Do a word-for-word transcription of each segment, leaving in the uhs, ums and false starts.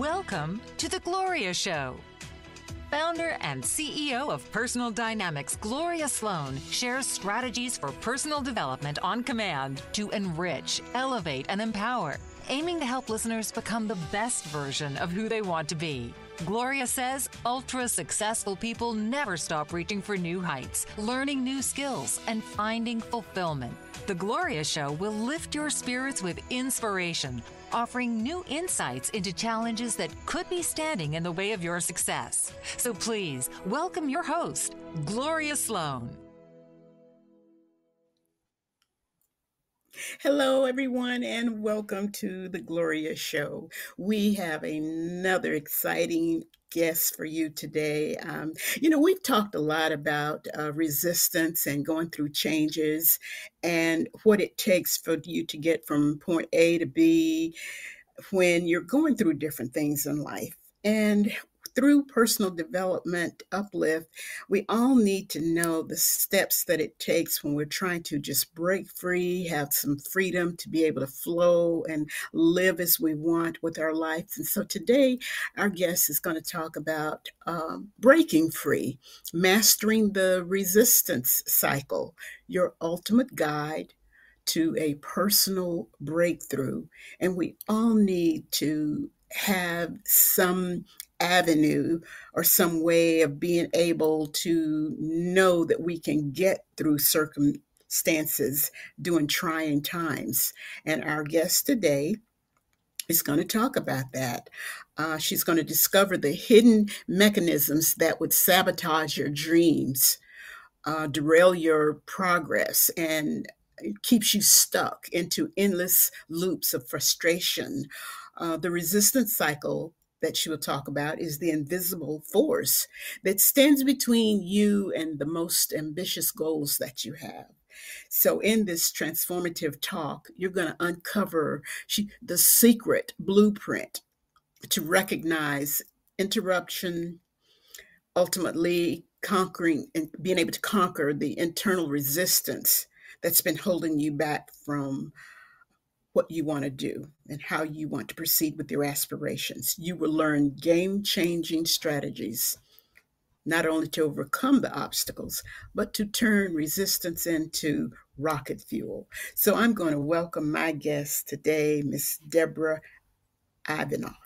Welcome to The Gloria Show. Founder and C E O of Personal Dynamics, Gloria Sloan, shares strategies for personal development on command to enrich, elevate, and empower, aiming to help listeners become the best version of who they want to be. Gloria says ultra-successful people never stop reaching for new heights, learning new skills, and finding fulfillment. The Gloria Show will lift your spirits with inspiration, offering new insights into challenges that could be standing in the way of your success. So please, welcome your host, Gloria Sloan. Hello, everyone, and welcome to the Gloria Show. We have another exciting guest for you today. Um, you know, we've talked a lot about uh, resistance and going through changes and what it takes for you to get from point A to B when you're going through different things in life. And through personal development uplift, we all need to know the steps that it takes when we're trying to just break free, have some freedom to be able to flow and live as we want with our lives. And so today, our guest is going to talk about um, breaking free, mastering the resistance cycle, your ultimate guide to a personal breakthrough. And we all need to have some avenue or some way of being able to know that we can get through circumstances during trying times. And our guest today is going to talk about that. Uh, she's going to discover the hidden mechanisms that would sabotage your dreams, uh, derail your progress, and it keeps you stuck into endless loops of frustration. Uh, the resistance cycle that she will talk about is the invisible force that stands between you and the most ambitious goals that you have. So in this transformative talk, you're going to uncover she, the secret blueprint to recognize interruption, ultimately conquering and being able to conquer the internal resistance that's been holding you back from what you want to do and how you want to proceed with your aspirations. You will learn game-changing strategies, not only to overcome the obstacles, but to turn resistance into rocket fuel. So I'm going to welcome my guest today, Miss Deborah Ivanoff,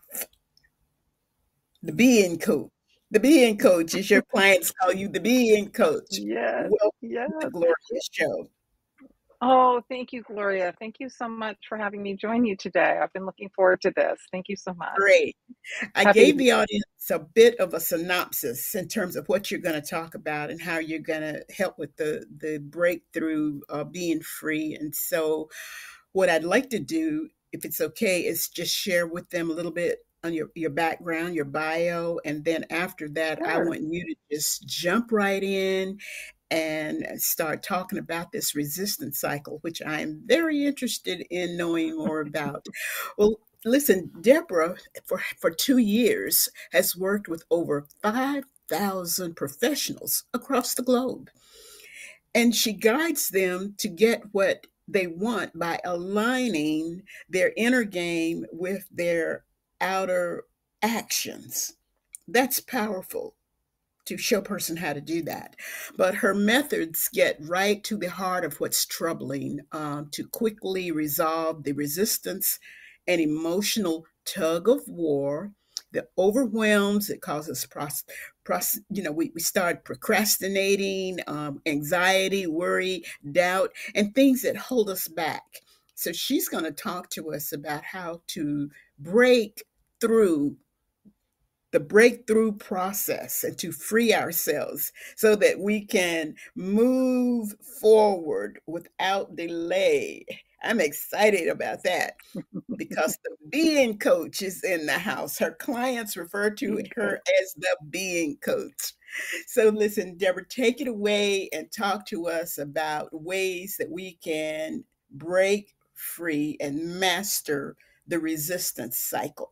the being coach. The being coach, as your clients call you, the being coach. Yes, Welcome yes. to the Gloria Show. Oh, thank you, Gloria. Thank you so much for having me join you today. I've been looking forward to this. Thank you so much. Great. I Happy gave the audience a bit of a synopsis in terms of what you're going to talk about and how you're going to help with the, the breakthrough uh, being free. And so what I'd like to do, if it's okay, is just share with them a little bit on your, your background, your bio. And then after that, I Sure. want you to just jump right in and start talking about this resistance cycle, which I am very interested in knowing more about. Well, listen, Deborah, for, for two years, has worked with over five thousand professionals across the globe. And she guides them to get what they want by aligning their inner game with their outer actions. That's powerful to show a person how to do that. But her methods get right to the heart of what's troubling, um, to quickly resolve the resistance and emotional tug of war that overwhelms, it causes, pros, pros, you know, we, we start procrastinating, um, anxiety, worry, doubt, and things that hold us back. So she's going to talk to us about how to break through the breakthrough process and to free ourselves so that we can move forward without delay. I'm excited about that because the being coach is in the house. Her clients refer to her as the being coach. So listen, Deborah, take it away and talk to us about ways that we can break free and master the resistance cycle.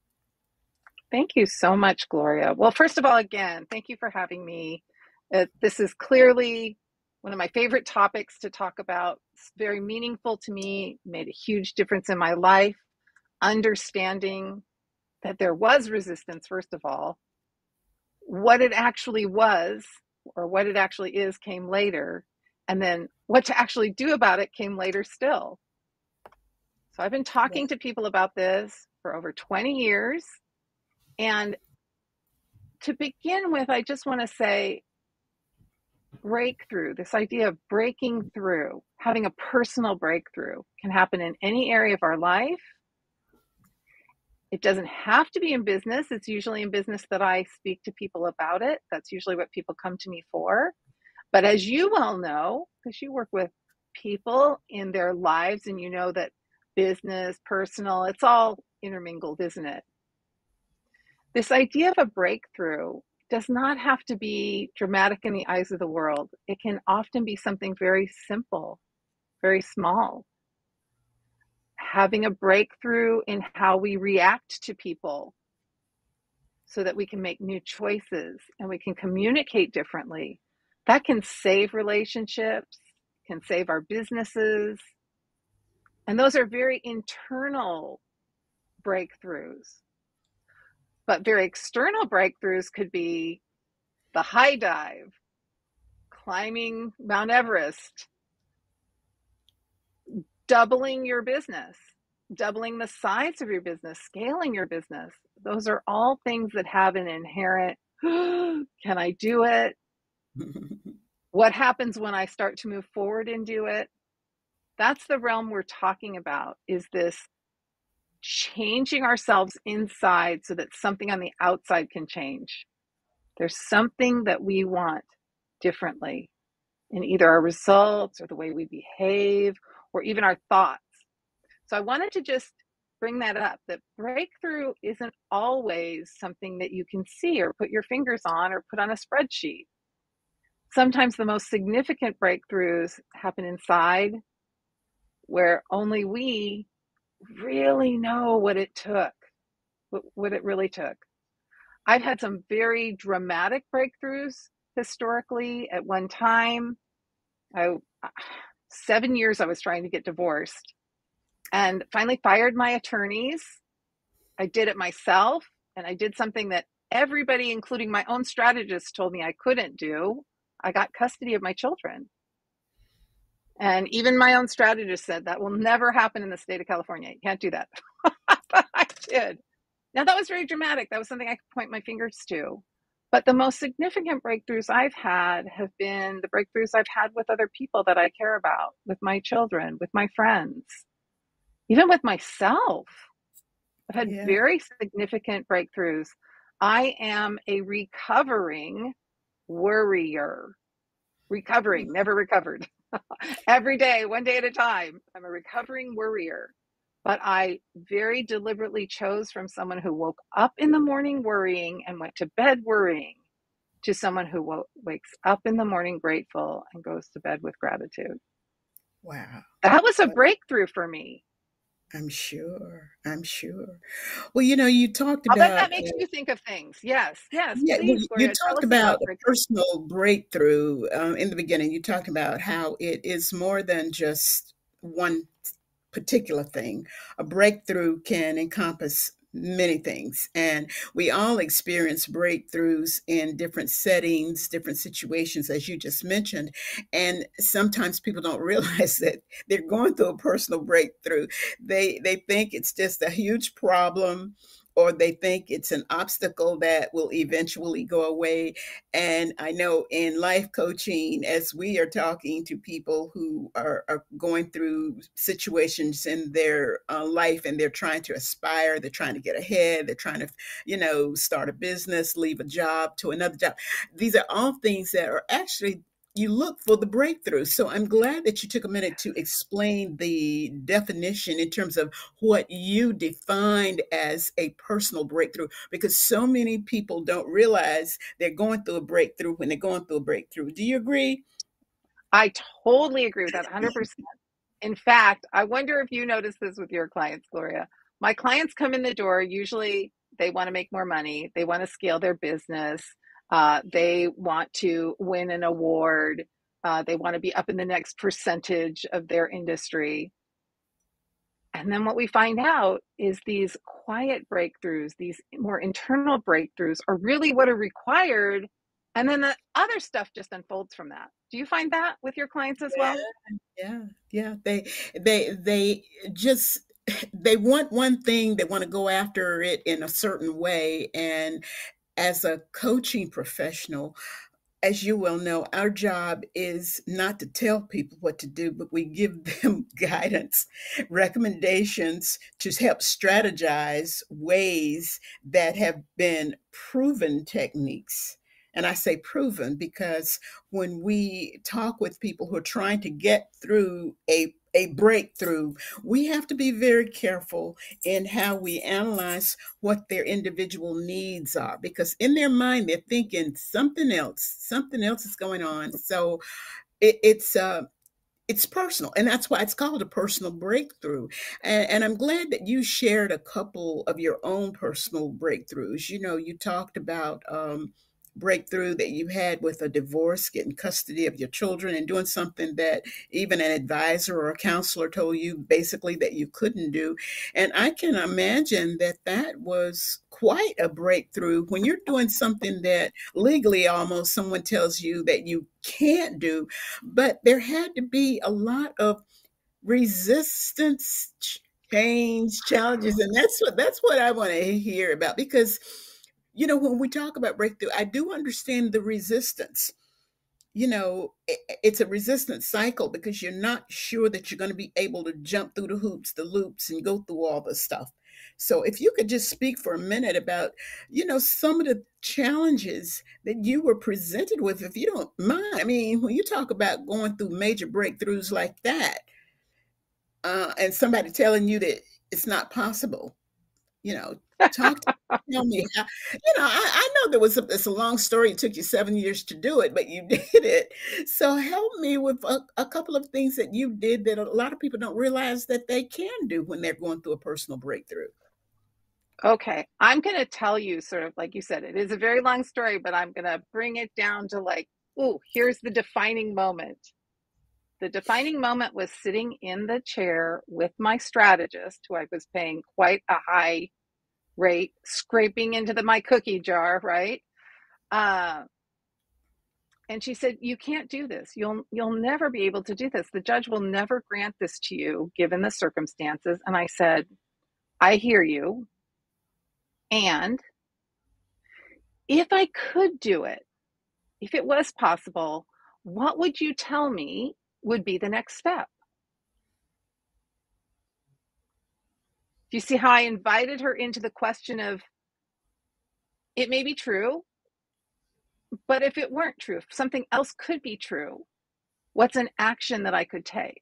Thank you so much, Gloria. Well, first of all, again, thank you for having me. Uh, this is clearly one of my favorite topics to talk about. It's very meaningful to me, made a huge difference in my life, understanding that there was resistance, first of all. What it actually was, or what it actually is, came later. And then what to actually do about it came later still. So I've been talking to people about this for over twenty years. And to begin with, I just want to say, breakthrough, this idea of breaking through, having a personal breakthrough, can happen in any area of our life. It doesn't have to be in business. It's usually in business that I speak to people about it. That's usually what people come to me for. But as you well know, because you work with people in their lives, and you know that business, personal, it's all intermingled, isn't it? This idea of a breakthrough does not have to be dramatic in the eyes of the world. It can often be something very simple, very small. Having a breakthrough in how we react to people so that we can make new choices and we can communicate differently. That can save relationships, can save our businesses. And those are very internal breakthroughs. But very external breakthroughs could be the high dive, climbing Mount Everest, doubling your business, doubling the size of your business, scaling your business. Those are all things that have an inherent, can I do it? What happens when I start to move forward and do it? That's the realm we're talking about, is this changing ourselves inside so that something on the outside can change. There's something that we want differently in either our results or the way we behave or even our thoughts. So I wanted to just bring that up, that breakthrough isn't always something that you can see or put your fingers on or put on a spreadsheet. Sometimes the most significant breakthroughs happen inside, where only we really know what it took, what it really took. I've had some very dramatic breakthroughs historically. At one time, I, seven years I was trying to get divorced, and finally fired my attorneys. I did it myself, and I did something that everybody, including my own strategist, told me I couldn't do. I got custody of my children. And even my own strategist said that will never happen in the state of California. You can't do that. But I did. Now, that was very dramatic. That was something I could point my fingers to. But the most significant breakthroughs I've had have been the breakthroughs I've had with other people that I care about, with my children, with my friends, even with myself. I've had yeah. very significant breakthroughs. I am a recovering worrier. Recovering, never recovered. Every day, one day at a time. I'm a recovering worrier. But I very deliberately chose from someone who woke up in the morning worrying and went to bed worrying to someone who w- wakes up in the morning grateful and goes to bed with gratitude. Wow. That was a breakthrough for me. I'm sure. I'm sure. Well, you know, you talked I'll about. bet that makes uh, you think of things. Yes. Yes. Yeah. Please, Well, you Gloria, talked about, about a personal breakthrough um, in the beginning. You talked about how it is more than just one particular thing. A breakthrough can encompass many things, and we all experience breakthroughs in different settings, different situations, as you just mentioned. And sometimes people don't realize that they're going through a personal breakthrough. They they think it's just a huge problem, or they think it's an obstacle that will eventually go away. And I know in life coaching, as we are talking to people who are, are going through situations in their uh, life, and they're trying to aspire, they're trying to get ahead, they're trying to, you know, start a business, leave a job to another job. These are all things that are actually, you look for the breakthrough. So I'm glad that you took a minute to explain the definition in terms of what you defined as a personal breakthrough, because so many people don't realize they're going through a breakthrough when they're going through a breakthrough. Do you agree? I totally agree with that one hundred percent. In fact, I wonder if you notice this with your clients, Gloria. My clients come in the door, usually they want to make more money. They want to scale their business. Uh, they want to win an award. Uh, they want to be up in the next percentage of their industry. And then what we find out is these quiet breakthroughs, these more internal breakthroughs are really what are required. And then the other stuff just unfolds from that. Do you find that with your clients as Yeah, well? yeah, yeah. They they they just they want one thing, they want to go after it in a certain way. And as a coaching professional, as you well know, our job is not to tell people what to do, but we give them guidance, recommendations to help strategize ways that have been proven techniques. And I say proven because when we talk with people who are trying to get through a a breakthrough, we have to be very careful in how we analyze what their individual needs are, because in their mind they're thinking something else, something else is going on. So it, it's uh, it's personal, and that's why it's called a personal breakthrough. And, and I'm glad that you shared a couple of your own personal breakthroughs. You know, you talked about um, breakthrough that you had with a divorce, getting custody of your children, and doing something that even an advisor or a counselor told you basically that you couldn't do. And I can imagine that that was quite a breakthrough when you're doing something that legally almost someone tells you that you can't do. But there had to be a lot of resistance, change, challenges, and that's what that's what I want to hear about. Because you know, when we talk about breakthrough, I do understand the resistance. You know, i- it's a resistance cycle because you're not sure that you're going to be able to jump through the hoops, the loops, and go through all the stuff. So if you could just speak for a minute about, you know, some of the challenges that you were presented with, if you don't mind. I mean, when you talk about going through major breakthroughs like that, uh, and somebody telling you that it's not possible, you know, talk to tell me how, you know, I, I know there was a, it's a long story. It took you seven years to do it, but you did it. So help me with a, a couple of things that you did that a lot of people don't realize that they can do when they're going through a personal breakthrough. Okay, I'm going to tell you sort of like you said, it is a very long story, but I'm going to bring it down to like, ooh, here's the defining moment. The defining moment was sitting in the chair with my strategist, who I was paying quite a high rate, scraping into the my cookie jar, right? Uh, and she said, "You can't do this. You'll you'll never be able to do this. The judge will never grant this to you, given the circumstances." And I said, "I hear you. And if I could do it, if it was possible, what would you tell me would be the next step?" Do you see how I invited her into the question of, it may be true, but if it weren't true, if something else could be true, what's an action that I could take?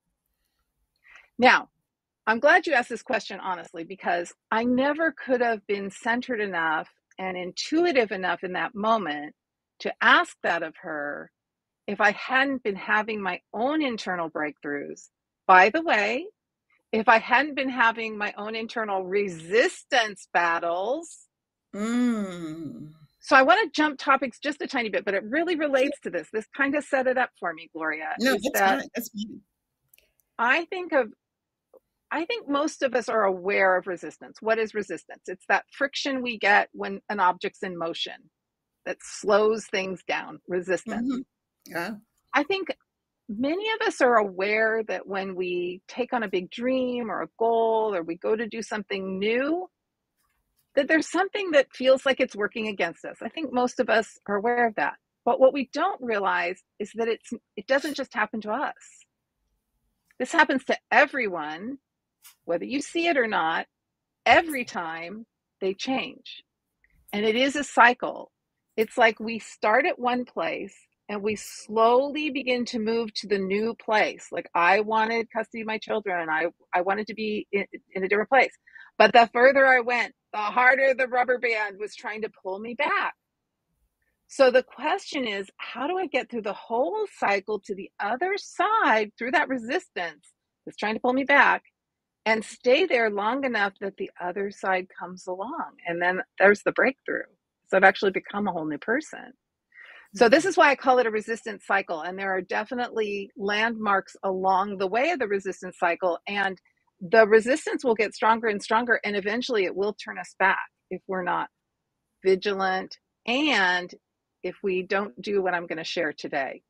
Now, I'm glad you asked this question honestly, because I never could have been centered enough and intuitive enough in that moment to ask that of her if I hadn't been having my own internal breakthroughs. By the way, if I hadn't been having my own internal resistance battles. Mm. So I want to jump topics just a tiny bit, but it really relates to this. This kind of set it up for me, Gloria, No, is that's that fine. That's fine. I think of I think most of us are aware of resistance. What is resistance? It's that friction we get when an object's in motion that slows things down, resistance. Hmm. Yeah. I think many of us are aware that when we take on a big dream or a goal, or we go to do something new, that there's something that feels like it's working against us. I think most of us are aware of that. But what we don't realize is that it's it doesn't just happen to us. This happens to everyone, whether you see it or not, every time they change. And it is a cycle. It's like we start at one place and we slowly begin to move to the new place. Like, I wanted custody of my children. I, I wanted to be in, in a different place. But the further I went, the harder the rubber band was trying to pull me back. So the question is, how do I get through the whole cycle to the other side through that resistance that's trying to pull me back, and stay there long enough that the other side comes along? And then there's the breakthrough. So I've actually become a whole new person. So this is why I call it a resistance cycle. And there are definitely landmarks along the way of the resistance cycle. And the resistance will get stronger and stronger, and eventually it will turn us back if we're not vigilant and if we don't do what I'm going to share today.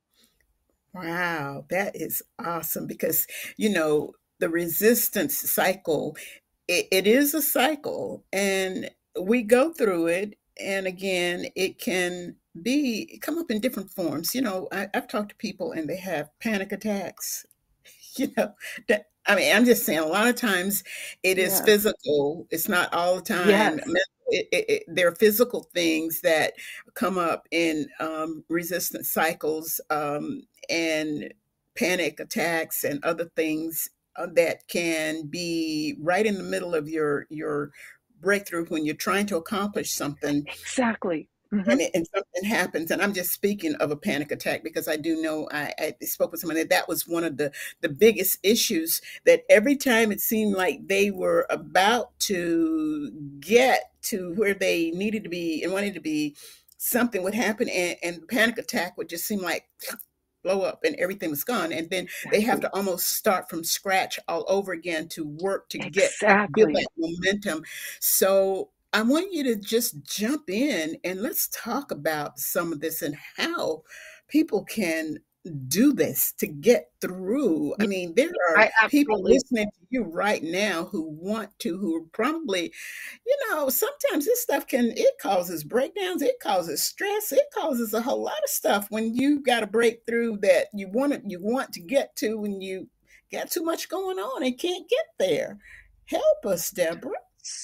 Wow, that is awesome because, you know, the resistance cycle, it, it is a cycle and we go through it. And again, it can be come up in different forms. You know, I, I've talked to people and they have panic attacks. You know, that I mean, I'm just saying a lot of times it is Yes. physical. It's not all the time. Yes. It, it, it, there are physical things that come up in um, resistance cycles um, and panic attacks and other things uh, that can be right in the middle of your your breakthrough when you're trying to accomplish something Exactly. Mm-hmm. and, it, and something happens. And I'm just speaking of a panic attack because I do know I, I spoke with someone that that was one of the the biggest issues, that every time it seemed like they were about to get to where they needed to be and wanted to be, something would happen and, and the panic attack would just seem like blow up and everything was gone, and then they have to almost start from scratch all over again to work to get build Exactly. that momentum. So I want you to just jump in and let's talk about some of this and how people can do this to get through. I Yeah, mean, there are I people absolutely. listening to you right now who want to, who are probably, you know, sometimes this stuff can, it causes breakdowns, it causes stress, it causes a whole lot of stuff when you got a breakthrough that you want to, you want to get to when you got too much going on and can't get there. Help us, Deborah.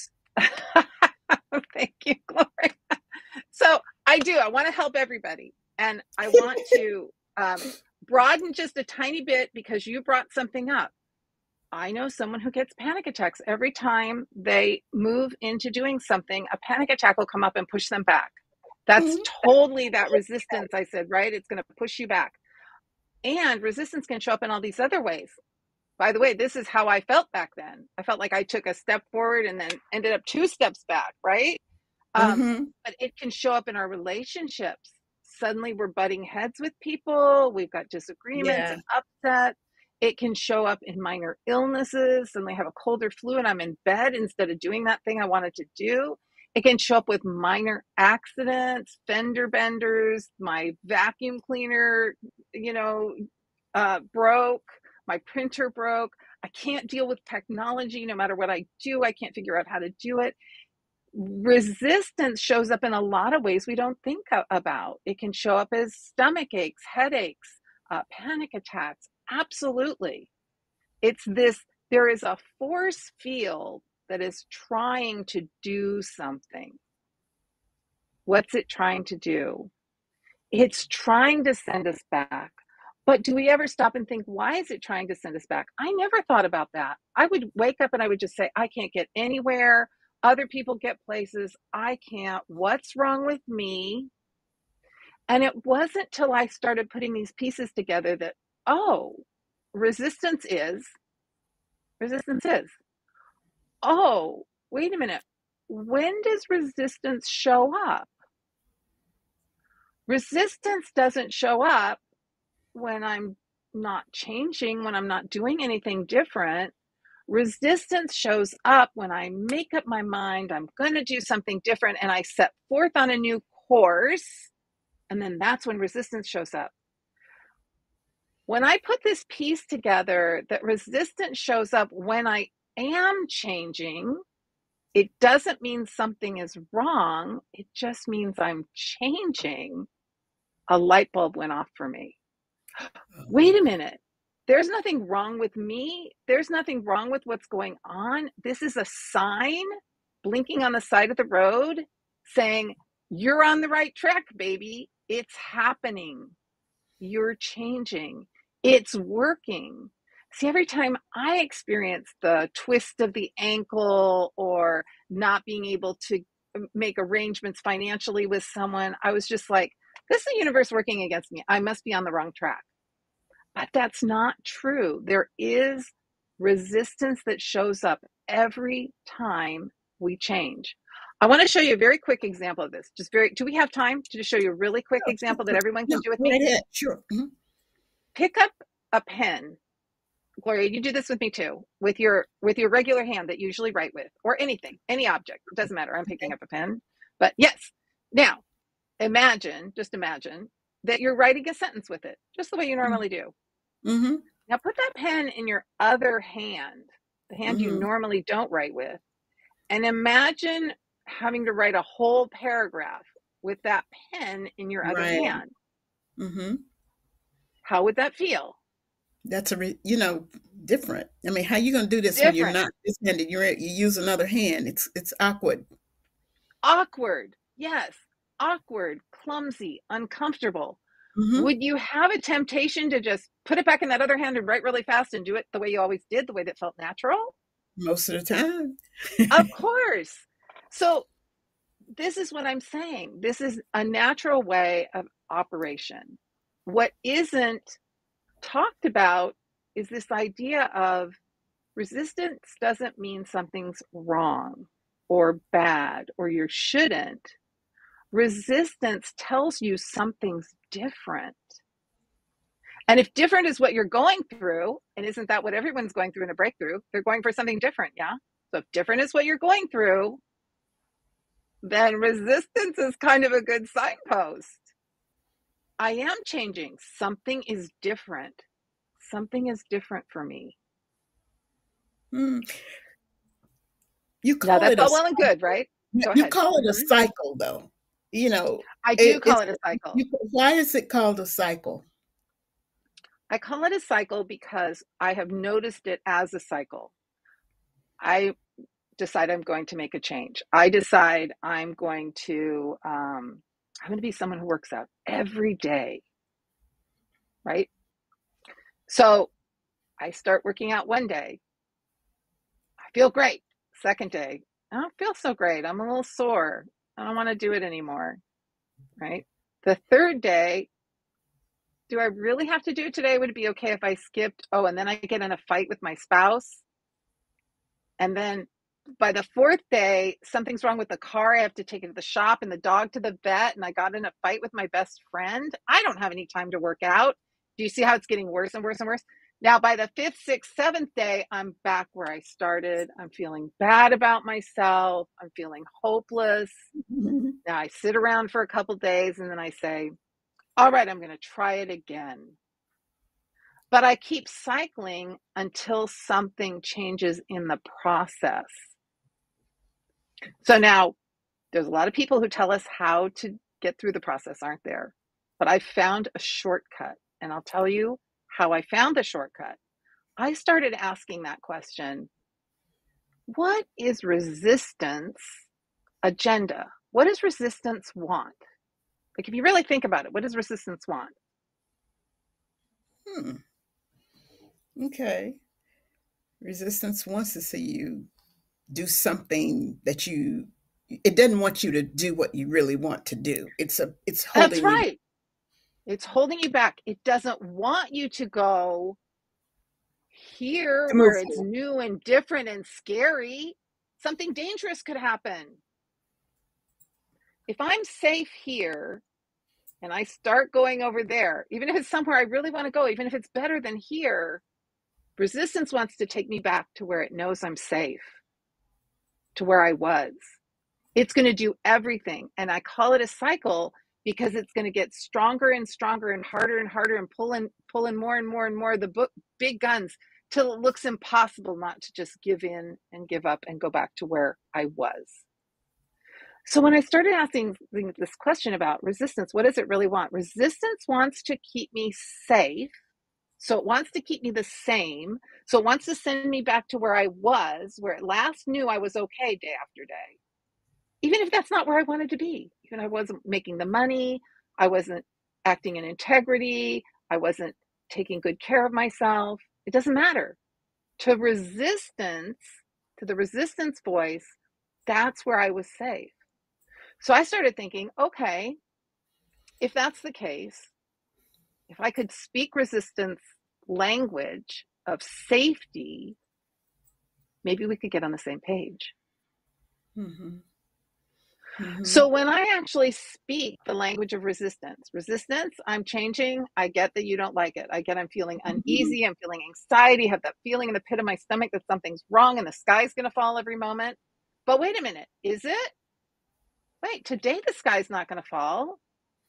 Thank you, Gloria. So I do. I want to help everybody. And I want to um, broaden just a tiny bit because you brought something up. I know someone who gets panic attacks every time they move into doing something. A panic attack will come up and push them back. That's Mhm. totally that resistance I said, right? It's going to push you back. And resistance can show up in all these other ways. By the way, this is how I felt back then. I felt like I took a step forward and then ended up two steps back, right? Um, Mhm. but it can show up in our relationships. Suddenly we're butting heads with people. We've got disagreements Yeah. and upset. It can show up in minor illnesses. Suddenly I have a cold or flu and I'm in bed instead of doing that thing I wanted to do. It can show up with minor accidents, fender benders, my vacuum cleaner, you know, uh, broke, my printer broke. I can't deal with technology no matter what I do. I can't figure out how to do it. Resistance shows up in a lot of ways we don't think about. It can show up as stomach aches, headaches, uh, panic attacks. Absolutely. It's this, there is a force field that is trying to do something. What's it trying to do? It's trying to send us back. But do we ever stop and think, why is it trying to send us back? I never thought about that. I would wake up and I would just say, I can't get anywhere. Other people get places. I can't. What's wrong with me? And it wasn't till I started putting these pieces together that, oh, resistance is, resistance is. Oh, wait a minute. When does resistance show up? Resistance doesn't show up when I'm not changing, when I'm not doing anything different. Resistance shows up when I make up my mind, I'm going to do something different, and I set forth on a new course. And then that's when resistance shows up. When I put this piece together, that resistance shows up when I am changing, it doesn't mean something is wrong. It just means I'm changing. A light bulb went off for me. Wait a minute. There's nothing wrong with me. There's nothing wrong with what's going on. This is a sign blinking on the side of the road saying, you're on the right track, baby. It's happening. You're changing. It's working. See, every time I experience the twist of the ankle or not being able to make arrangements financially with someone, I was just like, this is the universe working against me. I must be on the wrong track. But that's not true. There is resistance that shows up every time we change. I want to show you a very quick example of this. Just very, do we have time to just show you a really quick example that everyone can No, do with go me? right ahead. Sure. Mhm. Pick up a pen Gloria, you do this with me too, with your with your regular hand that you usually write with, or anything, any object. It doesn't matter. I'm picking up a pen. But yes. Now, imagine, just imagine that you're writing a sentence with it, just the way you normally do. Mm-hmm. Now put that pen in your other hand, the hand you Mm-hmm. normally don't write with, and imagine having to write a whole paragraph with that pen in your other Right. hand. Mm-hmm. How would that feel? That's a re- you know different. I mean, how you gonna do this when you're Different. not this-handed? You're you use another hand. It's it's awkward. Awkward. Yes. Awkward, clumsy, uncomfortable. Mm-hmm. Would you have a temptation to just put it back in that other hand and write really fast and do it the way you always did, the way that felt natural? Most of the time. Of course. So this is what I'm saying. This is a natural way of operation. What isn't talked about is this idea of resistance doesn't mean something's wrong or bad or you shouldn't. Resistance tells you something's different. And if different is what you're going through, and isn't that what everyone's going through in a breakthrough? They're going for something different, yeah? So if different is what you're going through, then resistance is kind of a good signpost. I am changing. Something is different. Something is different for me. Mm. You Now call that's it a all well and good, right? Go you ahead. call it a Mhm. cycle, though. You know, I do it, call it's it a cycle. you, why is it called a cycle? I call it a cycle because I have noticed it as a cycle. I decide I'm going to make a change. I decide I'm going to, um, I'm going to be someone who works out every day, right? So I start working out one day. I feel great. Second day, I don't feel so great. I'm a little sore. I don't want to do it anymore, right? The third day, do I really have to do it today? Would it be okay if I skipped? Oh, and then I get in a fight with my spouse. And then by the fourth day, something's wrong with the car. I have to take it to the shop and the dog to the vet. And I got in a fight with my best friend. I don't have any time to work out. Do you see how it's getting worse and worse and worse? Now, by the fifth, sixth, seventh day, I'm back where I started. I'm feeling bad about myself. I'm feeling hopeless. Mm-hmm. Now I sit around for a couple days and then I say, all right, I'm going to try it again. But I keep cycling until something changes in the process. So now there's a lot of people who tell us how to get through the process, aren't there? But I found a shortcut, and I'll tell you how I found the shortcut. I started asking that question, what is resistance agenda? What does resistance want? Like, if you really think about it, what does resistance want? Hmm. Okay. Resistance wants to see you do something that you it doesn't want you to do what you really want to do. It's a it's That's holding you. right. It's holding you back. It doesn't want you to go here To move where it's forward. new and different and scary. Something dangerous could happen. If I'm safe here and I start going over there, even if it's somewhere I really want to go, even if it's better than here, resistance wants to take me back to where it knows I'm safe, to where I was. It's going to do everything. And I call it a cycle because it's going to get stronger and stronger and harder and harder and pull in, pull in more and more and more of the book, big guns till it looks impossible not to just give in and give up and go back to where I was. So when I started asking this question about resistance, what does it really want? Resistance wants to keep me safe. So it wants to keep me the same. So it wants to send me back to where I was, where it last knew I was okay day after day. Even if that's not where I wanted to be. Even if I wasn't making the money, I wasn't acting in integrity, I wasn't taking good care of myself. It doesn't matter. To resistance, to the resistance voice, that's where I was safe. So I started thinking, okay, if that's the case, if I could speak resistance language of safety, maybe we could get on the same page. Mm-hmm. Mm-hmm. So when I actually speak the language of resistance, resistance, I'm changing. I get that you don't like it. I get I'm feeling Mm-hmm. uneasy. I'm feeling anxiety, have that feeling in the pit of my stomach that something's wrong and the sky's going to fall every moment. But wait a minute, is it? Wait, today the sky's not going to fall.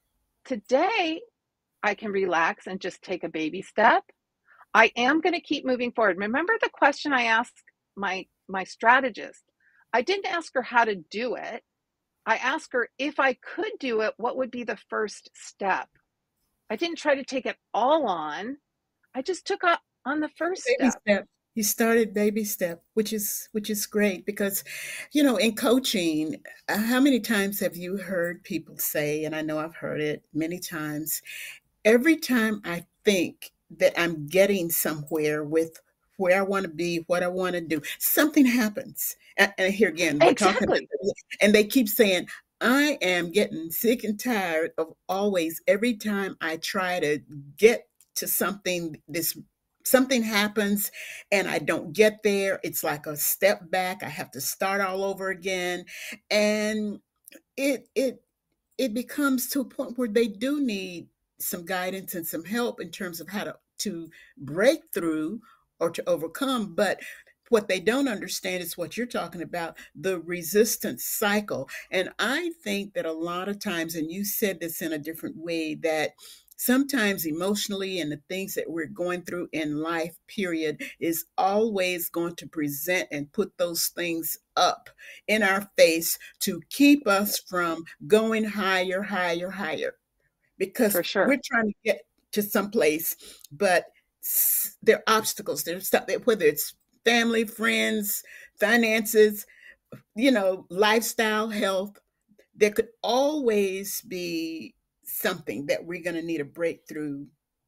Today I can relax and just take a baby step. I am going to keep moving forward. Remember the question I asked my my strategist? I didn't ask her how to do it. I asked her if I could do it, what would be the first step? I didn't try to take it all on. I just took up on the first Baby step. step. You started baby step, which is which is great because, you know, in coaching, uh, how many times have you heard people say, and I know I've heard it many times, every time I think that I'm getting somewhere with where I want to be, what I want to do, something happens. And, and here again, we're talking Exactly. about, and they keep saying, I am getting sick and tired of always, every time I try to get to something, this something happens and I don't get there. It's like a step back. I have to start all over again. And it it it becomes to a point where they do need some guidance and some help in terms of how to to break through or to overcome. But what they don't understand is what you're talking about, the resistance cycle. And I think that a lot of times, and you said this in a different way, that sometimes emotionally and the things that we're going through in life, period, is always going to present and put those things up in our face to keep us from going higher, higher, higher, because For sure. we're trying to get to some place, but there are obstacles. There's stuff, whether it's family, friends, finances, you know, lifestyle, health. There could always be something that we're going to need a breakthrough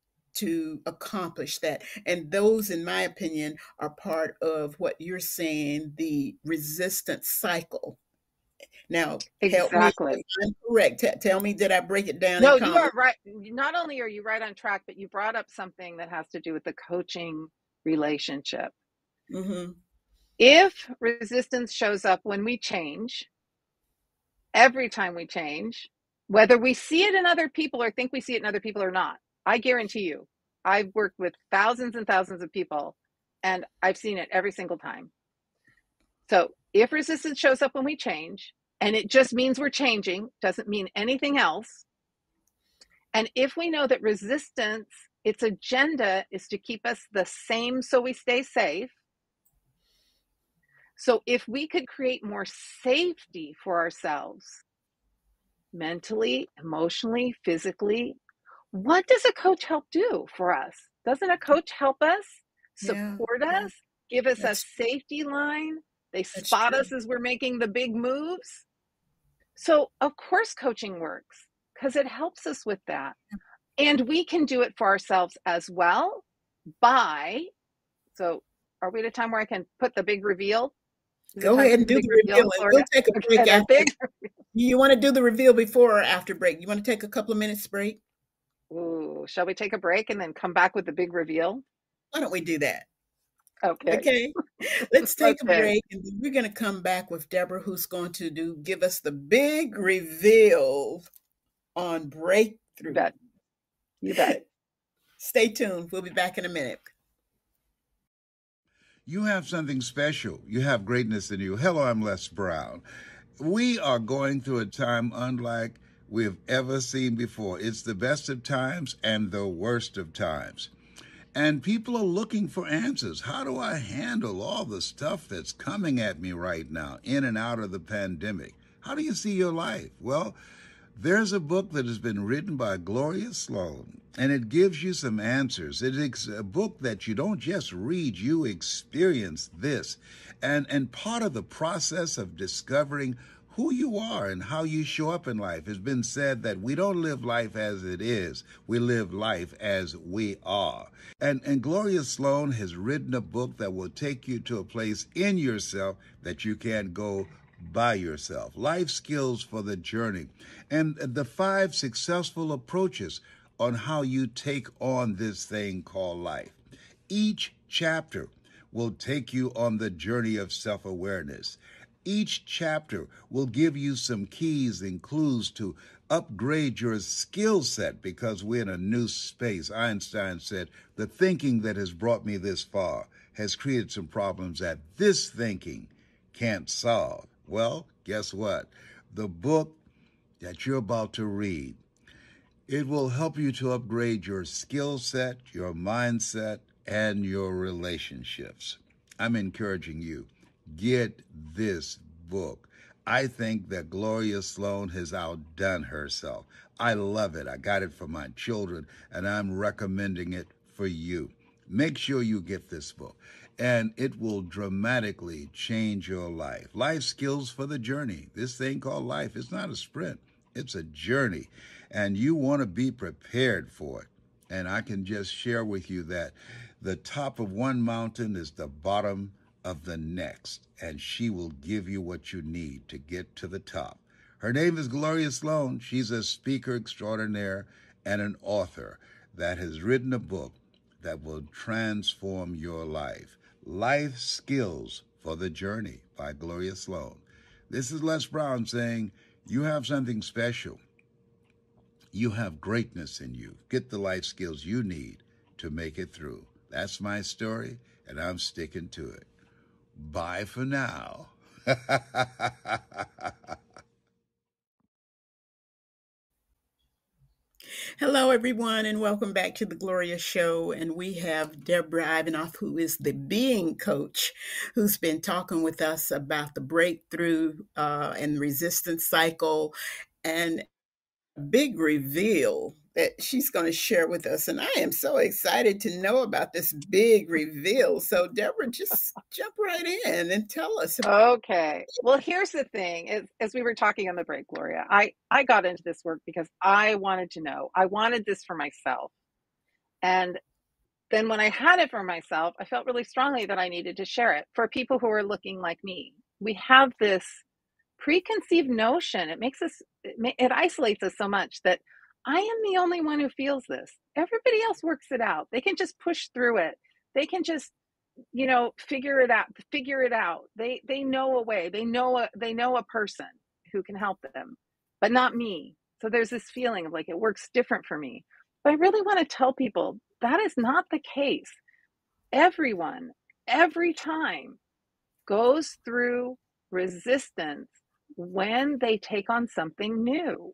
to accomplish that. And those, in my opinion, are part of what you're saying, the resistance cycle. Now, help me if Exactly. I'm correct. T- tell me, did I break it down in No, you are comments? right. Not only are you right on track, but you brought up something that has to do with the coaching relationship. Mm-hmm. If resistance shows up when we change, every time we change, whether we see it in other people or think we see it in other people or not, I guarantee you, I've worked with thousands and thousands of people and I've seen it every single time. So if resistance shows up when we change, and it just means we're changing, doesn't mean anything else. And if we know that resistance, its agenda is to keep us the same so we stay safe. So if we could create more safety for ourselves, mentally, emotionally, physically, what does a coach help do for us? Doesn't a coach help us, Yeah, support yeah, us, give us a that's safety line? They that's spot true. us as we're making the big moves. So, of course, coaching works because it helps us with that. And we can do it for ourselves as well by, so are we at a time where I can put the big reveal? Is it Go time ahead for and the do big the reveal, reveal, and we'll Gloria? take a break Okay, the after. big. You want to do the reveal before or after break? You want to take a couple of minutes break? Ooh, shall we take a break and then come back with the big reveal? Why don't we do that? Okay, Okay, let's take a okay. break, and then we're going to come back with Deborah, who's going to do give us the big reveal on You breakthrough. bet. You bet. Stay tuned. We'll be back in a minute. You have something special. You have greatness in you. Hello, I'm Les Brown. We are going through a time unlike we've ever seen before. It's the best of times and the worst of times. And people are looking for answers. How do I handle all the stuff that's coming at me right now, in and out of the pandemic? How do you see your life? Well, there's a book that has been written by Gloria Sloan, and it gives you some answers. It's a book that you don't just read, you experience this. And, and part of the process of discovering who you are and how you show up in life has been said that we don't live life as it is, we live life as we are. And, and Gloria Sloan has written a book that will take you to a place in yourself that you can't go by yourself. Life skills for the journey. And the five successful approaches on how you take on this thing called life. Each chapter will take you on the journey of self-awareness. Each chapter will give you some keys and clues to upgrade your skill set because we're in a new space. Einstein said, the thinking that has brought me this far has created some problems that this thinking can't solve. Well, guess what? The book that you're about to read, it will help you to upgrade your skill set, your mindset, and your relationships. I'm encouraging you, get this book. I think that Gloria Sloan has outdone herself. I love it. I got it for my children, and I'm recommending it for you. Make sure you get this book, and it will dramatically change your life. Life skills for the journey. This thing called life is not a sprint, it's a journey, and you want to be prepared for it. And I can just share with you that the top of one mountain is the bottom of the next, and she will give you what you need to get to the top. Her name is Gloria Sloan. She's a speaker extraordinaire and an author that has written a book that will transform your life. Life Skills for the Journey by Gloria Sloan. This is Les Brown saying, you have something special. You have greatness in you. Get the life skills you need to make it through. That's my story, and I'm sticking to it. Bye for now. Hello, everyone, and welcome back to the Gloria Show. And we have Deborah Ivanoff, who is the Being Coach, who's been talking with us about the breakthrough uh, and resistance cycle and a big reveal that she's going to share with us. And I am so excited to know about this big reveal. So, Deborah, just jump right in and tell us. Okay. Well, here's the thing. As, as we were talking on the break, Gloria, I, I got into this work because I wanted to know. I wanted this for myself. And then when I had it for myself, I felt really strongly that I needed to share it for people who are looking like me. We have this preconceived notion. It makes us, it, it isolates us so much that I am the only one who feels this. Everybody else works it out. They can just push through it. They can just, you know, figure it out, figure it out. They, they know a way, they know, a, they know a person who can help them, but not me. So there's this feeling of like, it works different for me. But I really want to tell people that is not the case. Everyone, every time goes through resistance when they take on something new,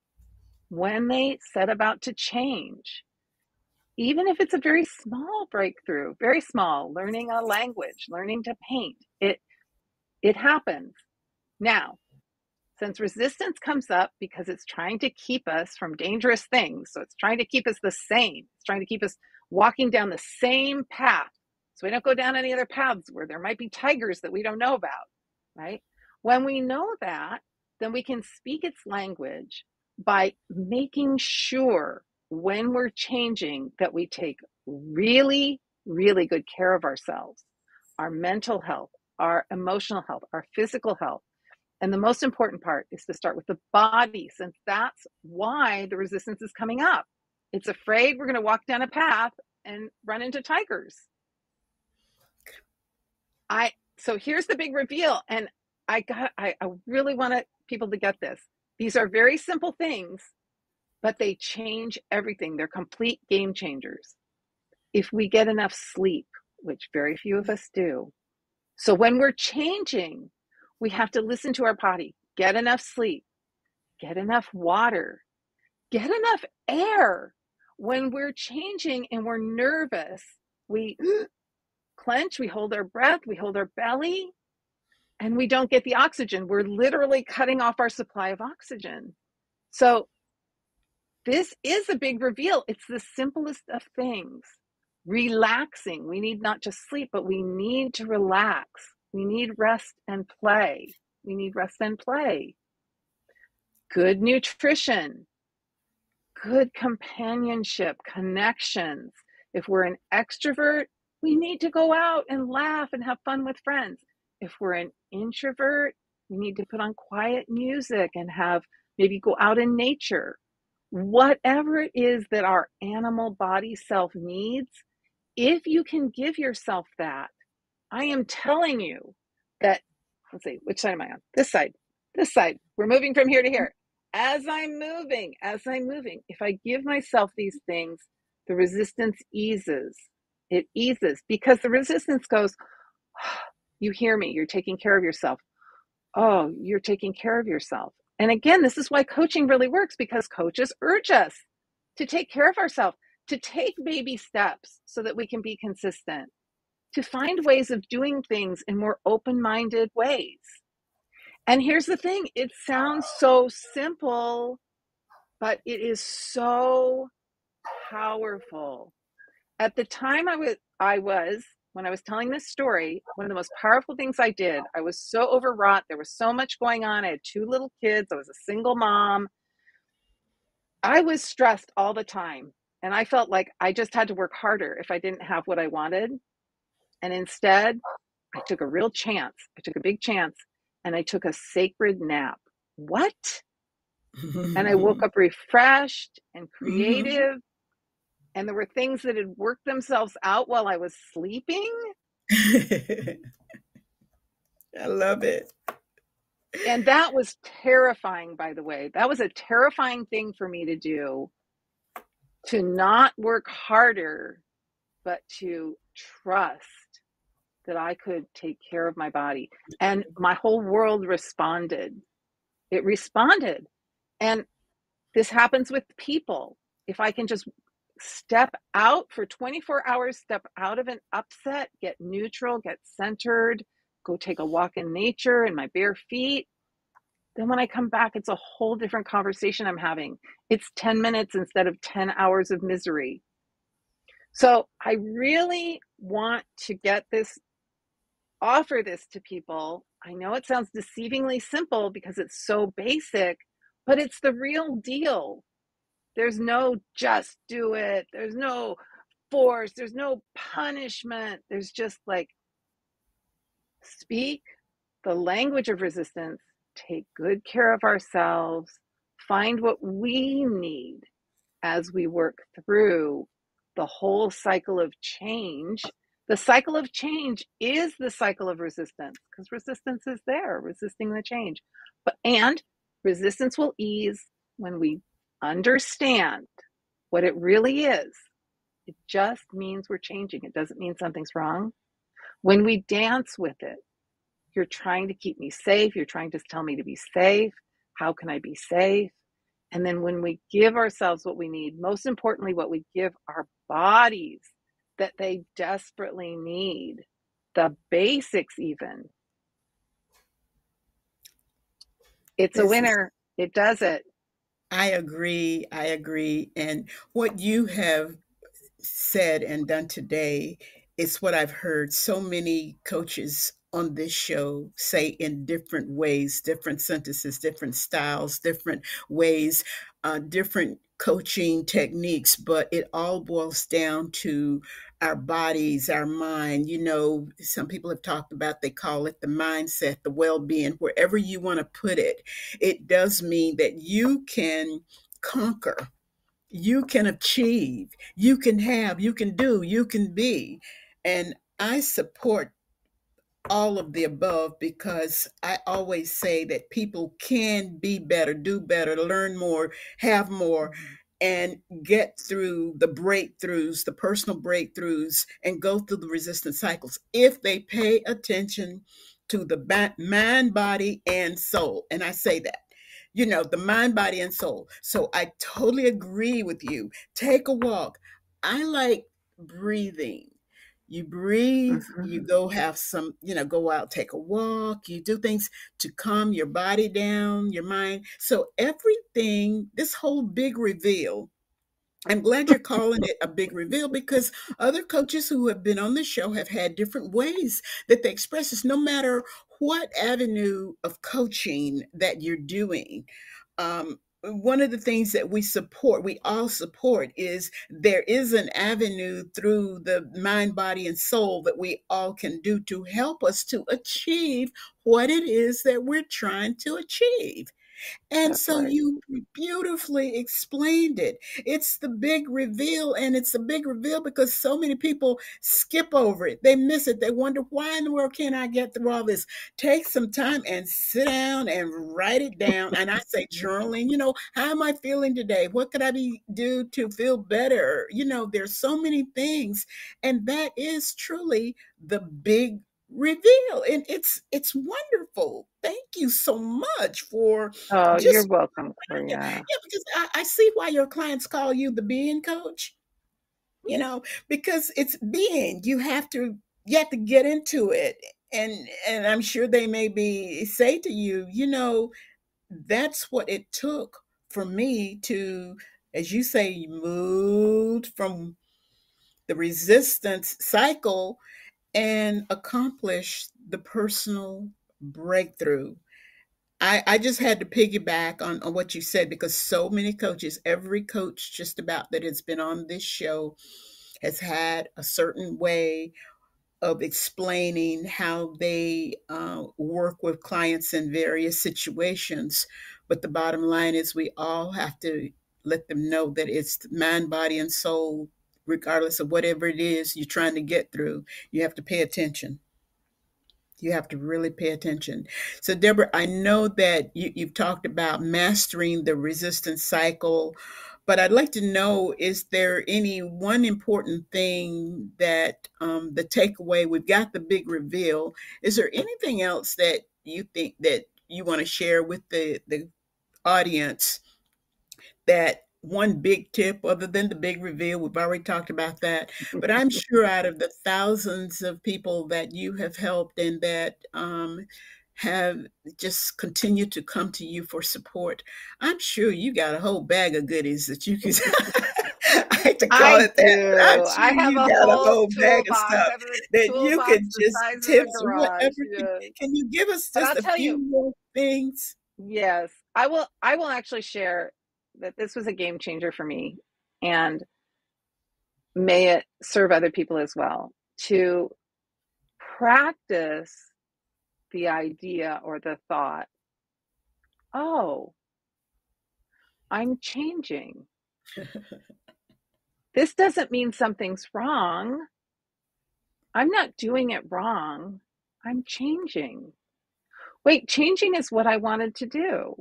when they set about to change, even if it's a very small breakthrough, very small, learning a language, learning to paint, it, it happens. Now, since resistance comes up because it's trying to keep us from dangerous things, so it's trying to keep us the same, it's trying to keep us walking down the same path, so we don't go down any other paths where there might be tigers that we don't know about, right? When we know that, then we can speak its language by making sure when we're changing that we take really, really good care of ourselves, our mental health, our emotional health, our physical health. And the most important part is to start with the body, since that's why the resistance is coming up. It's afraid we're going to walk down a path and run into tigers. I so here's the big reveal, and I got I, I really want people to get this. These are very simple things, but they change everything. They're complete game changers. If we get enough sleep, which very few of us do. So when we're changing, we have to listen to our body. Get enough sleep, get enough water, get enough air. When we're changing and we're nervous, we clench, we hold our breath, we hold our belly, and we don't get the oxygen. We're literally cutting off our supply of oxygen. So this is a big reveal. It's the simplest of things. Relaxing. We need not just sleep, but we need to relax. We need rest and play. We need rest and play. Good nutrition. Good companionship, connections. If we're an extrovert, we need to go out and laugh and have fun with friends. If we're an introvert, we need to put on quiet music and have maybe go out in nature. Whatever it is that our animal body self needs, if you can give yourself that, I am telling you that let's see, which side am I on? This side, this side. We're moving from here to here. As I'm moving, as I'm moving, if I give myself these things, the resistance eases. It eases because the resistance goes, oh, you hear me, you're taking care of yourself. Oh, you're taking care of yourself. And again, this is why coaching really works, because coaches urge us to take care of ourselves, to take baby steps so that we can be consistent, to find ways of doing things in more open-minded ways. And here's the thing, it sounds so simple, but it is so powerful. At the time I was, I was, when I was telling this story, one of the most powerful things I did, I was so overwrought. There was so much going on. I had two little kids. I was a single mom. I was stressed all the time. And I felt like I just had to work harder if I didn't have what I wanted. And instead, I took a real chance. I took a big chance and I took a sacred nap. What? And I woke up refreshed and creative. Mm-hmm. And there were things that had worked themselves out while I was sleeping. I love it. And that was terrifying, by the way. That was a terrifying thing for me to do, to not work harder, but to trust that I could take care of my body. And my whole world responded. It responded. And this happens with people. If I can just step out for twenty-four hours, step out of an upset, get neutral, get centered, go take a walk in nature in my bare feet. Then when I come back, it's a whole different conversation I'm having. It's ten minutes instead of ten hours of misery. So I really want to get this, offer this to people. I know it sounds deceivingly simple because it's so basic, but it's the real deal. There's no just do it. There's no force. There's no punishment. There's just like, speak the language of resistance, take good care of ourselves, find what we need as we work through the whole cycle of change. The cycle of change is the cycle of resistance, because resistance is there, resisting the change. But and resistance will ease when we understand what it really is. It just means we're changing. It doesn't mean something's wrong. When we dance with it, you're trying to keep me safe. You're trying to tell me to be safe. How can I be safe? And then when we give ourselves what we need, most importantly, what we give our bodies that they desperately need, the basics even, it's this a winner. Is- it does it. I agree. I agree. And what you have said and done today is what I've heard so many coaches on this show say in different ways, different sentences, different styles, different ways, uh, different coaching techniques, but it all boils down to our bodies, our mind. You know, some people have talked about, they call it the mindset, the well-being, wherever you want to put it. It does mean that you can conquer, you can achieve, you can have, you can do, you can be. And I support all of the above, because I always say that people can be better, do better, learn more, have more, and get through the breakthroughs, the personal breakthroughs, and go through the resistance cycles if they pay attention to the mind, body, and soul. And I say that, you know, the mind, body, and soul. So I totally agree with you. Take a walk. I like breathing. You breathe, mm-hmm. you go have some, you know, go out, take a walk, you do things to calm your body down, your mind. So everything, this whole big reveal, I'm glad you're calling it a big reveal, because other coaches who have been on the show have had different ways that they express this, no matter what avenue of coaching that you're doing. Um, one of the things that we support, we all support, is there is an avenue through the mind, body, and soul that we all can do to help us to achieve what it is that we're trying to achieve. And That's so right. you beautifully explained it. It's the big reveal, and it's a big reveal because so many people skip over it. They miss it. They wonder, why in the world can't I get through all this? Take some time and sit down and write it down. And I say journaling, you know, how am I feeling today? What could I be do to feel better? You know, there's so many things. And that is truly the big reveal. And it's it's wonderful. Thank you so much for Oh, you're just welcome, yeah, Gloria. yeah, because I, I see why your clients call you the being coach, you know, because it's being. You have to you have to get into it. And and I'm sure they may be say to you, you know, that's what it took for me to, as you say, you moved from the resistance cycle and accomplish the personal breakthrough. I, I just had to piggyback on, on what you said because so many coaches, every coach just about that has been on this show has had a certain way of explaining how they uh, work with clients in various situations. But the bottom line is we all have to let them know that it's mind, body, and soul, regardless of whatever it is you're trying to get through. You have to pay attention. You have to really pay attention. So, Deborah, I know that you, you've talked about mastering the resistance cycle, but I'd like to know, is there any one important thing that um, the takeaway, we've got the big reveal. Is there anything else that you think that you want to share with the, the audience, that one big tip other than the big reveal? We've already talked about that, but I'm sure out of the thousands of people that you have helped and that um, have just continued to come to you for support, I'm sure you got a whole bag of goodies that you could I hate to call I it that, but I'm do. I sure have you a got a whole whole bag of toolbox. stuff I have a that you toolbox could the just size of a tips or garage. whatever. Can, Yes. can you give us But just I'll a tell few you, more things? yes, I will I will actually share that this was a game changer for me, and may it serve other people as well, to practice the idea or the thought, oh, I'm changing. This doesn't mean something's wrong. I'm not doing it wrong. I'm changing. Wait, changing is what I wanted to do.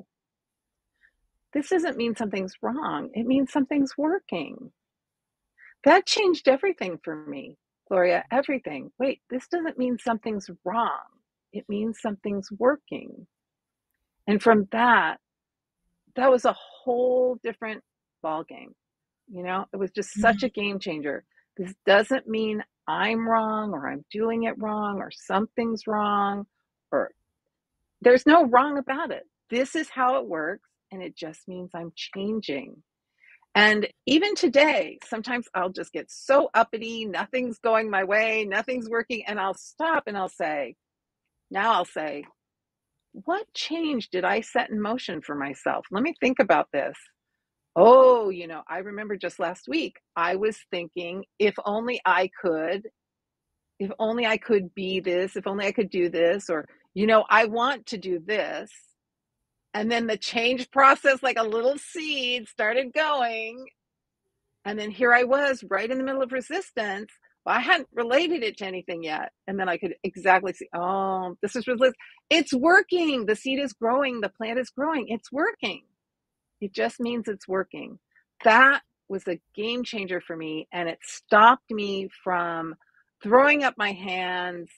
This doesn't mean something's wrong. It means something's working. That changed everything for me, Gloria, everything. Wait, this doesn't mean something's wrong. It means something's working. And from that, that was a whole different ballgame. You know, it was just such a game changer. This doesn't mean I'm wrong or I'm doing it wrong or something's wrong, or there's no wrong about it. This is how it works. And it just means I'm changing. And even today, sometimes I'll just get so uppity, nothing's going my way, nothing's working. And I'll stop and I'll say, now I'll say, what change did I set in motion for myself? Let me think about this. Oh, you know, I remember just last week, I was thinking, if only I could, if only I could be this, if only I could do this, or, you know, I want to do this. And then the change process, like a little seed, started going. And then here I was right in the middle of resistance. Well, I hadn't related it to anything yet. And then I could exactly see, oh, this is resistance. It's working. The seed is growing. The plant is growing. It's working. It just means it's working. That was a game changer for me. And it stopped me from throwing up my hands,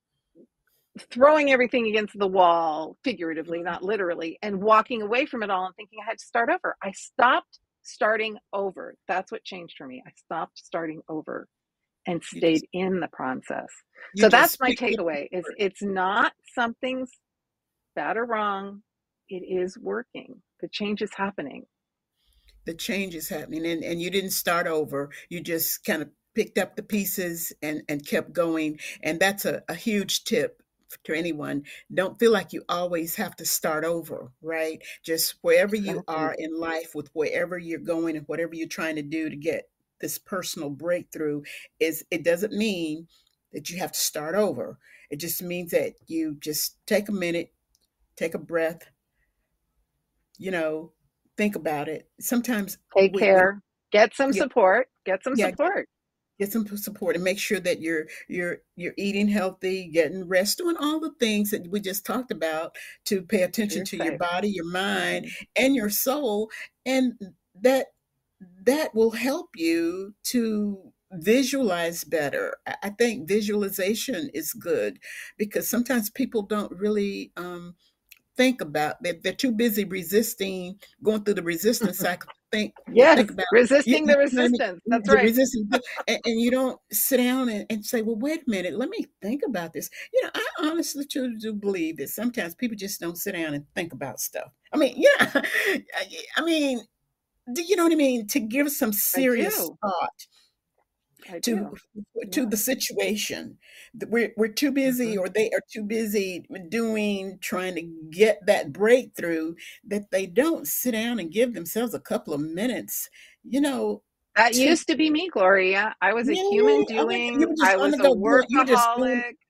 throwing everything against the wall, figuratively, not literally, and walking away from it all and thinking I had to start over. I stopped starting over. That's what changed for me. I stopped starting over and You just stayed in the process. you So that's just my picked up the takeaway is word. it's not something's bad or wrong. It is working. The change is happening. The change is happening, and, and you didn't start over. You just kind of picked up the pieces and, and kept going. And that's a, a huge tip to anyone. Don't feel like you always have to start over, right? Just wherever you Exactly. are in life with wherever you're going and whatever you're trying to do to get this personal breakthrough, is it doesn't mean that you have to start over. It just means that you just take a minute, take a breath, You know, think about it. Sometimes Take we, we care. Get some yeah, support. Get some yeah, get, support. get some support and make sure that you're you're you're eating healthy, getting rest, doing all the things that we just talked about to pay Keep attention you to your safe. body, your mind, Hmm. and your soul, and that that will help you to visualize better. I I think visualization is good because sometimes people don't really um, think about that. They're too busy resisting, going through the resistance cycle. to Think to Yes, think about you, resisting you the know what I mean? resistance. That's The right. resistance, and, and you don't sit down and, and say, "Well, wait a minute, let me think about this." You know, I honestly do, do believe that sometimes people just don't sit down and think about stuff. I mean, yeah, I I mean, do you know what I mean? To give some I serious do. thought I to do. to Yeah. the situation. We're we're too busy, Hmm. or they are too busy doing trying to get that breakthrough that they don't sit down and give themselves a couple of minutes, you know, That to used to be me, Gloria. I was a human really. Oh my God, you doing, were just I on was the a go doing. You were just doing. workaholic,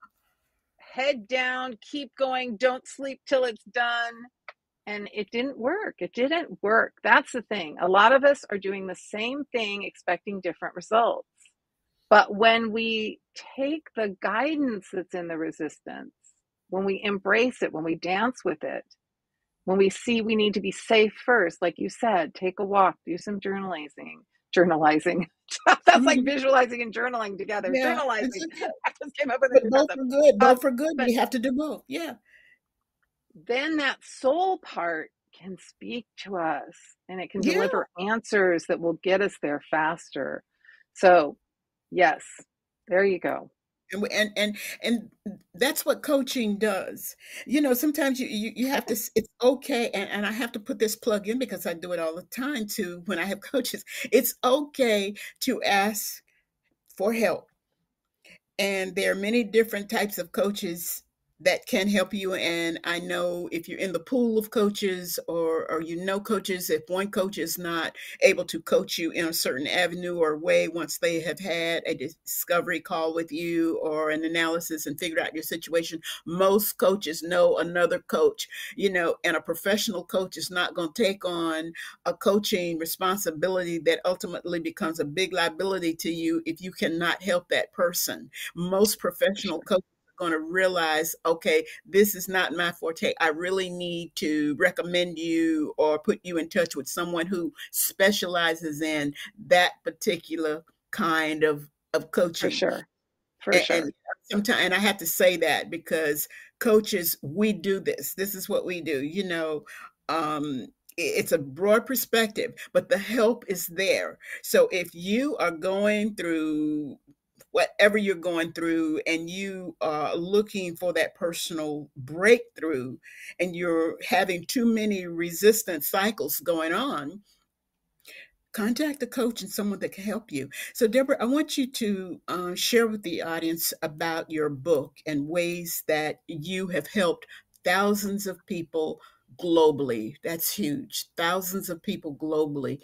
head down, keep going, don't sleep till it's done. And it didn't work. It didn't work. That's the thing. A lot of us are doing the same thing, expecting different results. But when we take the guidance that's in the resistance, when we embrace it, when we dance with it, when we see we need to be safe first, like you said, take a walk, do some journalizing, journalizing. That's like Mhm. visualizing and journaling together. Yeah, it's Journalizing. okay. I just came up with a But new both concept. are good. Um, Both are good. but You have to do both. Yeah. then that soul part can speak to us and it can Yeah. deliver answers that will get us there faster. So, yes, there you go. And we- and and and that's what coaching does. You know, sometimes you you, you have to. Good. s- It's okay, and and I have to put this plug in because I do it all the time too. When I have coaches, it's okay to ask for help, and there are many different types of coaches that can help you. And I know if you're in the pool of coaches, or or you know coaches, if one coach is not able to coach you in a certain avenue or way once they have had a discovery call with you or an analysis and figured out your situation, most coaches know another coach. You know, and a professional coach is not going to take on a coaching responsibility that ultimately becomes a big liability to you if you cannot help that person. Most For professional sure. coaches are going to realize, okay, this is not my forte. I really need to recommend you or put you in touch with someone who specializes in that particular kind of of For coaching. sure. For And, sure. and sometimes, and I have to say that because coaches, we do this. This is what we do. You know, um, it's a broad perspective, but the help is there. So if you are going through whatever you're going through and you are looking for that personal breakthrough and you're having too many resistance cycles going on, contact a coach and someone that can help you. So, Deborah, I want you to uh, share with the audience about your book and ways that you have helped thousands of people globally. That's huge. Thousands of people globally.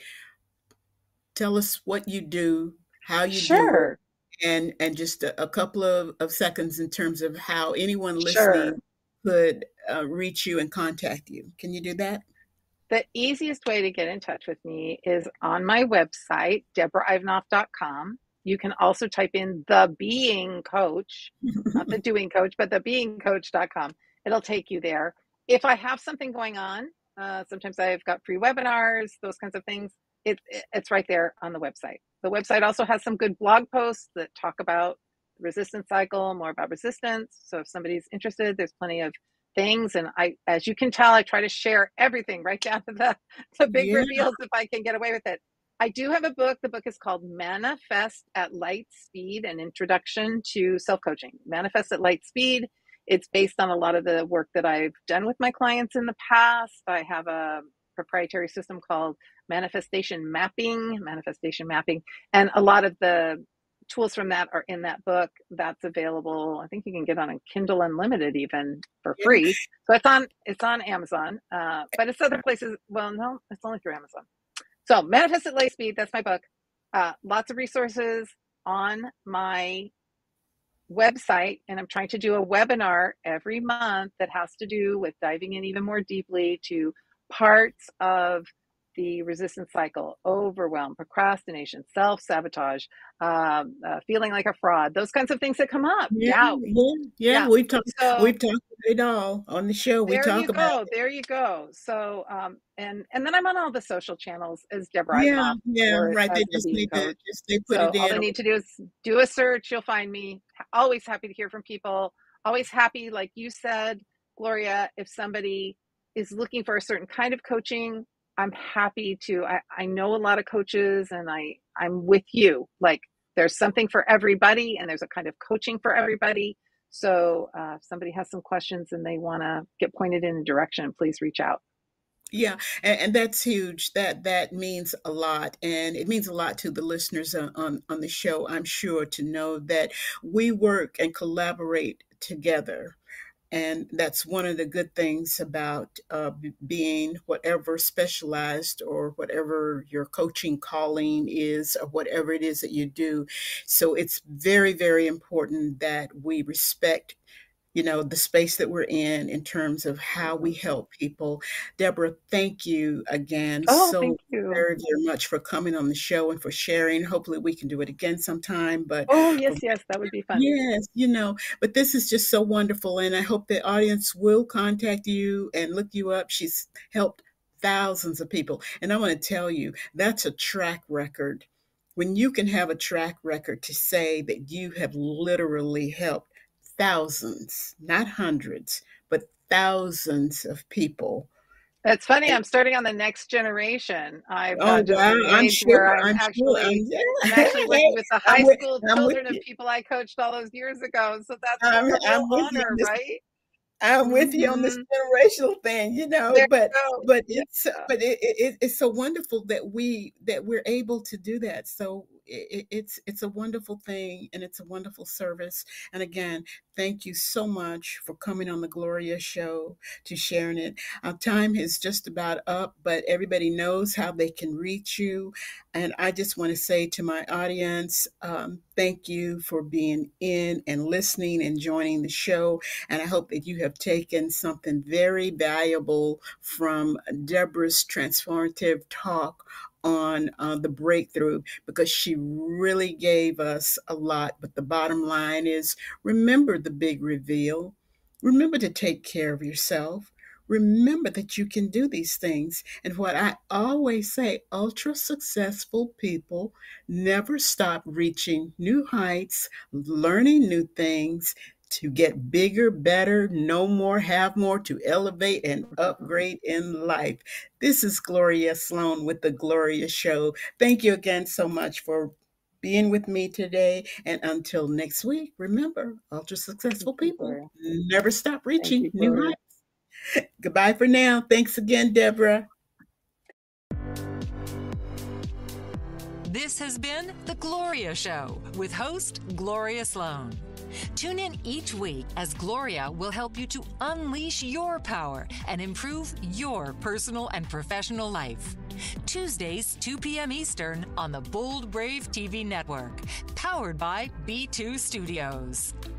Tell us what you do, how you do it, Sure. and and just a, a couple of, of seconds in terms of how anyone Sure. listening could uh, reach you and contact you. Can you do that? The easiest way to get in touch with me is on my website, deborah ivanoff dot com. You can also type in the being coach, not the doing coach, but the being coach dot com. It'll take you there. If I have something going on, uh, sometimes I've got free webinars, those kinds of things. It, it's right there on the website. The website also has some good blog posts that talk about the resistance cycle, more about resistance. So if somebody's interested, there's plenty of things. And I, as you can tell, I try to share everything right down to the, the big Yeah. reveals if I can get away with it. I do have a book. The book is called Manifest at Light Speed, an introduction to self-coaching. Manifest at Light Speed. It's based on a lot of the work that I've done with my clients in the past. I have a proprietary system called manifestation mapping, manifestation mapping, and a lot of the tools from that are in that book. That's available. I think you can get on a Kindle Unlimited even for Yeah. free. So it's on it's on Amazon, uh, but it's other places. Well, no, it's only through Amazon. So Manifest at Light Speed. That's my book. Uh, lots of resources on my website, and I'm trying to do a webinar every month that has to do with diving in even more deeply to parts of the resistance cycle: overwhelm, procrastination, self-sabotage, um, uh, feeling like a fraud, those kinds of things that come up, Yeah, doubt. yeah, yeah. Yeah. We've talked So we've talked about it all on the show. We there talk you about go. it. There you go. So, um, and and then I'm on all the social channels as Deborah Yeah, Eisenhoff, yeah, or right. They as the just Bean need to Coach. just they put So it all in. they need to do is do a search. You'll find me. Always happy to hear from people. Always happy, like you said, Gloria, if somebody is looking for a certain kind of coaching, I'm happy to. I, I know a lot of coaches, and I, I'm with you. Like, there's something for everybody, and there's a kind of coaching for everybody. So uh, if somebody has some questions and they want to get pointed in a direction, please reach out. Yeah, and, and that's huge. That that means a lot, and it means a lot to the listeners on, on on the show. I'm sure to know that we work and collaborate together. And that's one of the good things about uh, b- being whatever specialized or whatever your coaching calling is, or whatever it is that you do. So it's very, very important that we respect, you know, the space that we're in in terms of how we help people. Deborah, thank you again Oh, so thank you. very, very much for coming on the show and for sharing. Hopefully we can do it again sometime. But Oh, for yes, yes, that would be fun. Yes, you know, but this is just so wonderful. And I hope the audience will contact you and look you up. She's helped thousands of people. And I want to tell you, that's a track record. When you can have a track record to say that you have literally helped thousands, not hundreds, but thousands of people. It's funny, I'm starting on the next generation. I've Oh, got to a wow. certain I'm age where sure. I'm I'm sure. actually I'm, I'm actually working with the I'm high with, school I'm with children of you. people I coached all those years ago. So that's I'm, just a I'm real with you on honor, this. right? I'm with you on this Mm-hmm. generational thing, you know, There but you go. but Yeah. it's but it, it it's so wonderful that we that we're able to do that. So it, it's it's a wonderful thing, and it's a wonderful service. And again, thank you so much for coming on the Gloria Show, to sharing it. Our time is just about up, but everybody knows how they can reach you. And I just want to say to my audience, um, thank you for being in and listening and joining the show. And I hope that you have taken something very valuable from Deborah's transformative talk on uh, the breakthrough, because she really gave us a lot. But the bottom line is, remember the big reveal. Remember to take care of yourself. Remember that you can do these things. And what I always say, ultra successful people never stop reaching new heights, learning new things, to get bigger, better, know more, have more, to elevate and upgrade in life. This is Gloria Sloan with The Gloria Show. Thank you again so much for being with me today. And until next week, remember, ultra successful Thank you, people Gloria. never stop Thank reaching you, new Gloria. heights. Goodbye for now. Thanks again, Deborah. This has been The Gloria Show with host Gloria Sloan. Tune in each week as Gloria will help you to unleash your power and improve your personal and professional life. Tuesdays, two p.m. Eastern on the Bold Brave T V network, powered by B two Studios.